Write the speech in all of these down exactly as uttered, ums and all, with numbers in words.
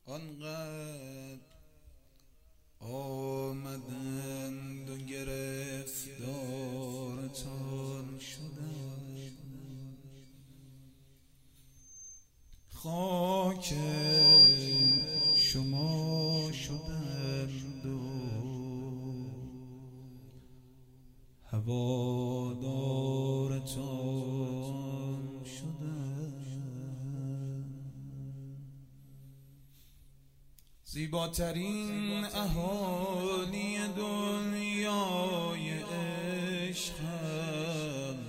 آنقدر آمدند و گرفتارتان شدند، خاک شما شدند و هوادارتان شدند. زیباترین اهالی دنیای عشق هم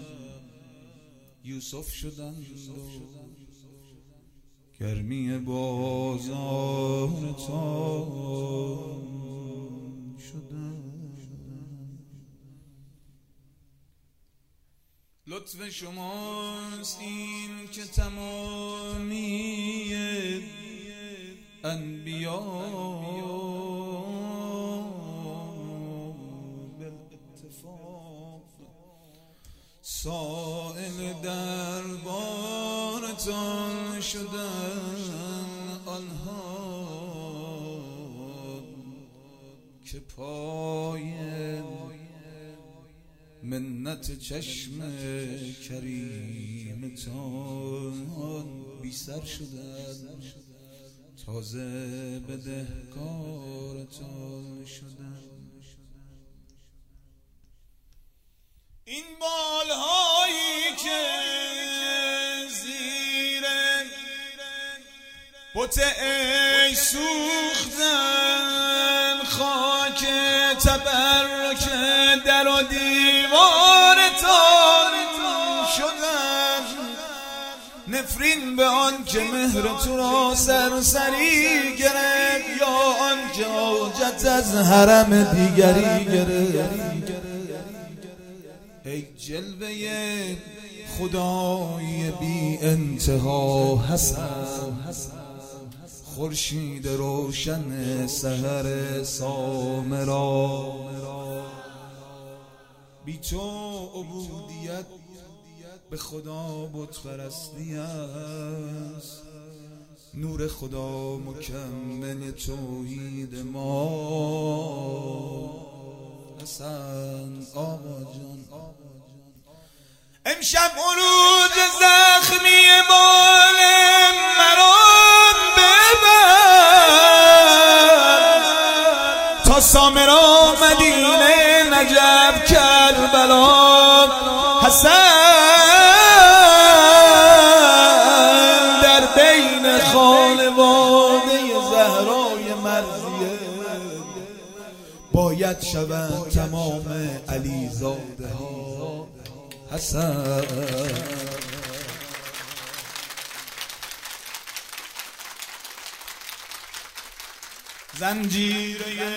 یوسف شدند و گرمی بازارتان شدند. لطف شماست این که تمامی انبیا بالاتفاق سائل دربارتان شدند، آنها که پای منت چشم کریمتان بی سر شدند، تازه بدهکارتان شدند. این بالهایی که زیر بت عشق سوختن، خاک تبرک در و دیوارتان شدند، نفرین به آن که مهر تو را سرسری گرفت، یا آن که حاجت از حرم دیگری گرفت. ای جلوه خدای بی انتها حسن، خورشید روشن سحر سامرا، بی تو عبودیت به خدا بت پرستی است، نور خدا مکمل توحید ما. حسن آقا جان امشب عروج زخمی بال مرام ببر، تا سامرا مدینه نجف کربلا. حسن در بین خانواده زهرای مرضیه باید شوند تمام علی زاده ها. حسن زنجیره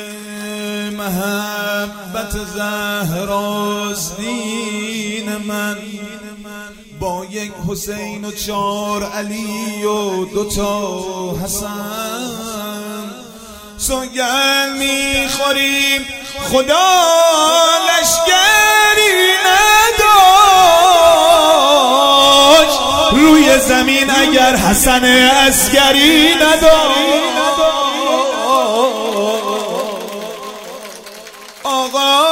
محبت زهراست دین من، با یک حسین و چار علی و دوتا حسن. سوگند میخوریم خدا لشکری نداشت روی زمین اگر حسن عسکری نداشت. آقا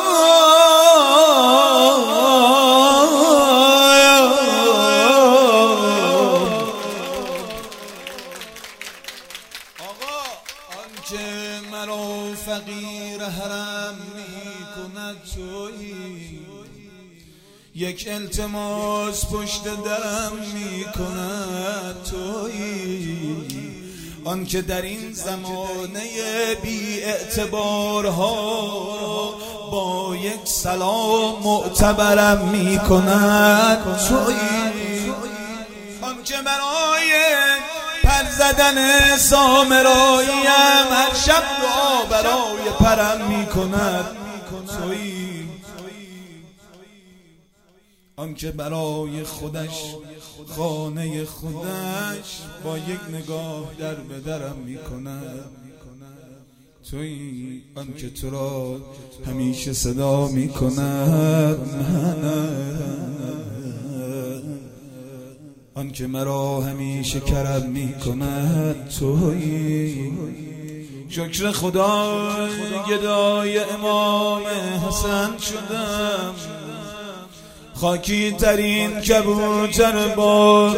آنچه مرا فقیر حرم می کند تویی، یک التماس پشت درم می کند تویی، آنکه در این زمانه بی اعتبارها با یک سلام معتبرم می کند تویی، آنکه برای پر زدن سامراییم هر شب دعا برای پرم می کند تویی، آنکه برای خودش خانه خودش با یک نگاه در به درم می کند تویی، آنکه تو را همیشه صدا می کند آن که مرا همیشه کرم می کند تویی. شکر خدا گدای امام حسن شدم، خاکی ترین کبوتر باغ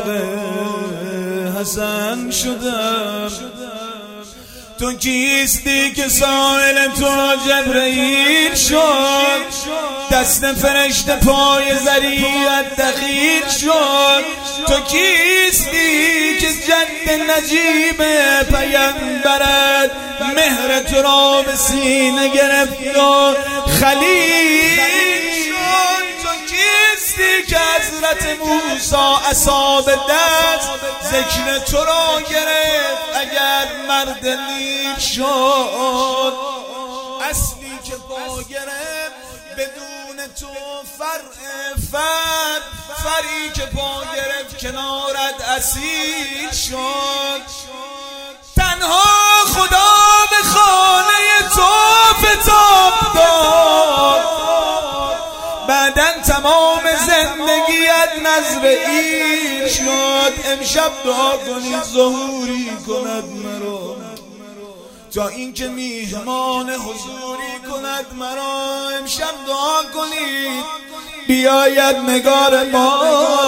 حسن شدم. تو کیستی که سائل تو جبرئیل شد، دست فرشته پای ذریعت دخیل شد. تو کیستی که جد نجیب پیمبرت مهر تو را به سینه گرفت و خلیل شد. تو کیستی که حضرت موسی عصا به دست ذکر تو را گرفت اگر مرد نیک شد. اصلی که پا گرفت بدون تو فرع فرد، فری که پا گرفت کنارت اسیر شد. تنها خدا به خانه تو فتاب داد، بعدن تمام زندگیت نزرعیل شد. امشب دعا کنید ظهوری کند مرا، تا اینکه میهمان حضوری کند مرا. امشب دعا کنید بیاید نگار ما،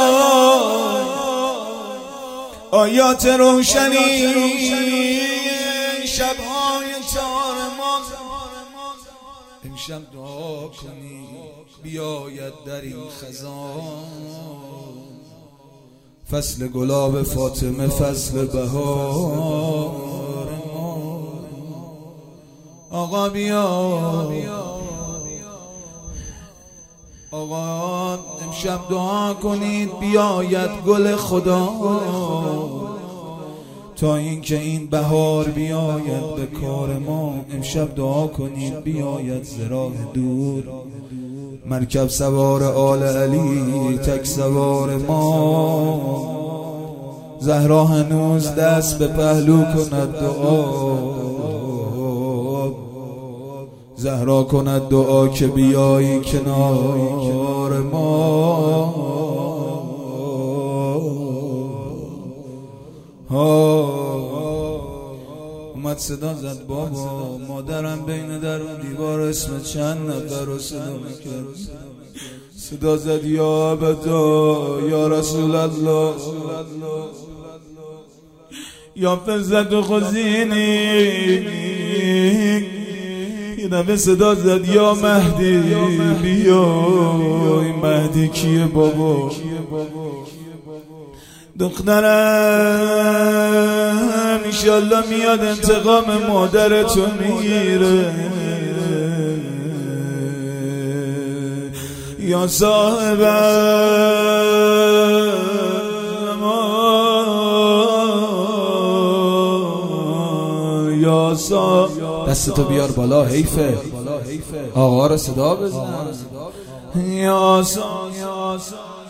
آیات روشنی شبهای تار ما. امشب دعا کنید بیاید در این خزان فصل گلاب فاطمه، فصل بهار ما. آقا بیا آقا امشب دعا کنید بیاید گل خدا، تا اینکه این بهار بیاید به کار ما. امشب دعا کنید بیاید ز راه دور مرکب سوار آل علی تک سوار ما. زهرا هنوز دست به پهلو کند دعا، زهرا کند دعا که بیایی کنار ما. اومد صدا زد بابا، مادرم بین در و دیوار اسم چند نفر رو صدا میکرد. صدا زد یا ابدا یا رسول الله یا فزت و خزینی. یه دفعه صدا زد یا مهدی بیا. این مهدی کیه بابا؟ دخترم انشالله میاد انتقام مادرتو میگیره. یا صاحب یا صاحب دستتو بیار بالا، حیفه آقا رو صدا بزن. یا صاحب